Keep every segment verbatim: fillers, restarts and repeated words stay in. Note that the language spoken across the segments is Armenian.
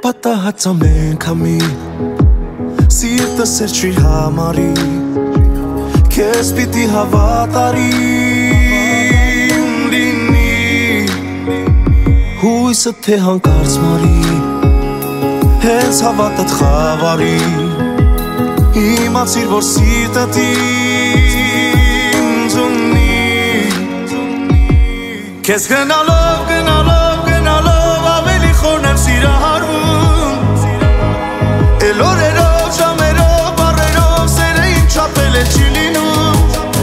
Պատահած ամենք ամին Սիրտս էր չի համարի Քեզ պիտի հավատարիմ լինի Հույսը թե հանկարծ մարի Հենց հավատդ խավարի Իմացիր որ սիրտդ ինձ ունի Քեզ գնալով, գնալով, գնալով Ավելի խորն եմ սիրահարվում Էլ օրերով, ժամերով, բարերով Սերը իմ չապել է չի լինում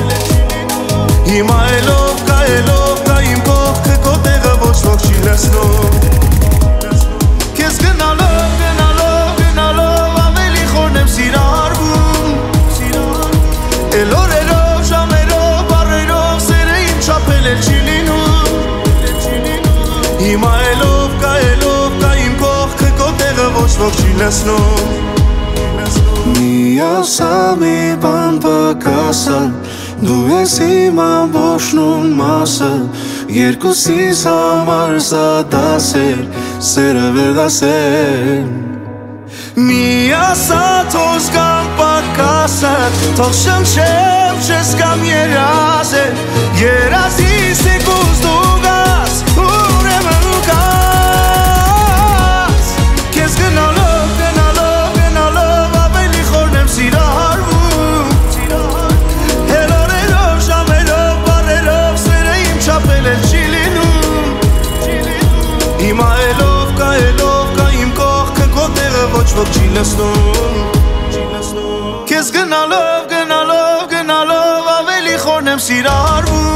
Հիմա էլով, կա էլով, կա իմ կողքը Քո տեղը ոչ ոք չի լսնում Քեզ գնալով, գնալով, գնալով Ավելի խորն եմ սիրահարվում Էլ օրերով, ժամերով, բարերով Սերը իմ չապել է չի լինում Հիմա էլով, կա էլով, կա իմ կողքը Քո տեղը ոչ ոք չի լսնում Մի ասա մի բան պակասան Դու ես իմ ամբողջնում մասը Երկուսիս համար սա դասեր Սերը վերդասեր Մի ասա թող զգամ պակասան Թող շնչեմ չես կամ երազել Երազիս եկուս դու գաս Ուրեմն գաս Քեզ գնալով, գնալով, գնալով Ավելի խորն եմ սիրահարվում Էլ օրերով, ժամերով, բարերով Սերը իմ չապել էլ չի լինում Հիմա էլով, կա էլով, կա իմ կողքը Քո տեղը ոչ ոք չի լսնում Քեզ գնալով, գնալով, գնալով Ավելի խորն եմ սիրահարվում